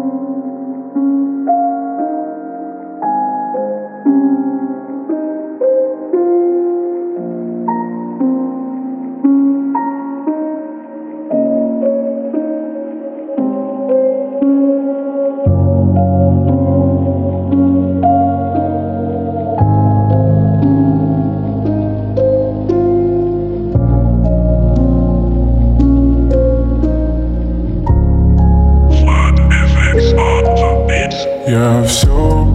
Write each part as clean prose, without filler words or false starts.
Я все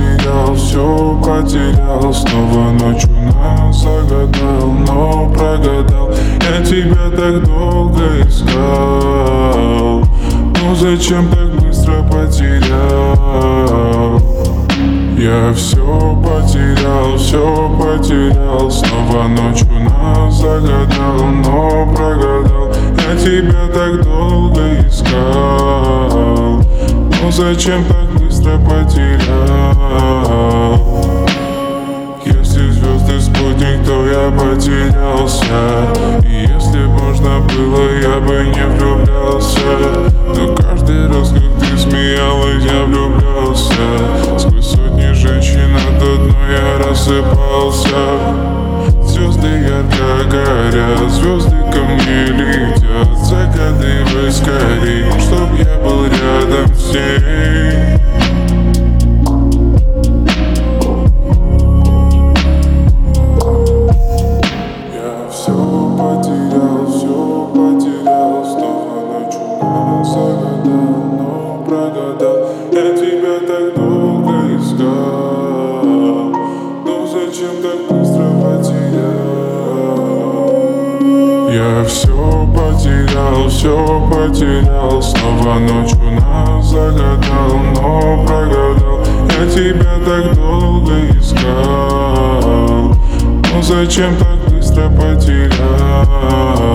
потерял, снова ночью загадал, но прогадал. Я тебя так долго искал, но зачем так быстро потерял? Я все потерял, снова ночью загадал, но прогадал. Я тебя так долго искал, но зачем так быстро потерял? Если звезды спутник, то я потерялся. И если б можно было, я бы не влюблялся. Но каждый раз, как ты смеялась, я влюблялся. Сквозь сотни женщин от одной я рассыпался. Звезды ярко горят, звезды ко мне летят. Загадывай скорей, чтоб я был рядом с ней. Я все потерял, снова ночью загадал, но прогадал. Я тебя так долго искал, но зачем так быстро потерял? Я все потерял, снова ночью загадал, но прогадал. Я тебя так долго искал, но зачем так быстро потерял?